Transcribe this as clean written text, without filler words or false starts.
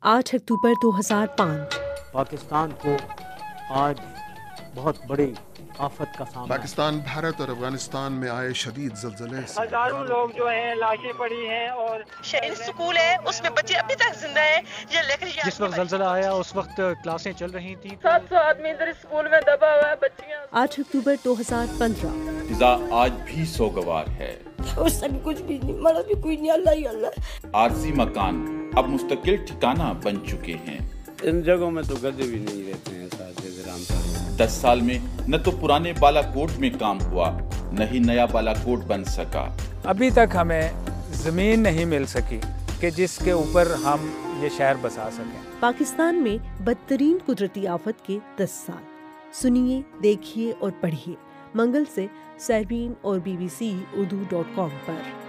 8 अक्टूबर 2005। पाकिस्तान को आज बहुत बड़ी आफत का सामना। पाकिस्तान, भारत और अफगानिस्तान में आए शदीद ज़लज़ले से हजारों लोग जो हैं लाशें पड़ी हैं और शहरी स्कूल है उसमें बच्चे अभी तक जिंदा हैं। ये लेकर जिस वक्त ज़लज़ला आया उस वक्त क्लासें चल रही थी। 700 आदमी इधर स्कूल में दबा हुआ है, बच्चियां। 8 अक्टूबर 2015। फिजा आज भी सोगवार है। उस समय कुछ भी नहीं, मरा भी कोई नहीं, अल्लाह ही अल्लाह। आरजी मकान अब मुस्तकिल ठिकाना बन चुके हैं। इन जगहों में तो गधे भी नहीं रहते हैं। 10 साल में न तो पुराने बालाकोट में काम हुआ, न ही नया बालाकोट बन सका। अभी तक हमें जमीन नहीं मिल सकी कि जिसके ऊपर हम ये शहर बसा सकें। पाकिस्तान में बदतरीन कुदरती आफत के 10 साल। सुनिए, देखिए और पढ़िए मंगल से सहरीन और BBC Urdu.com पर।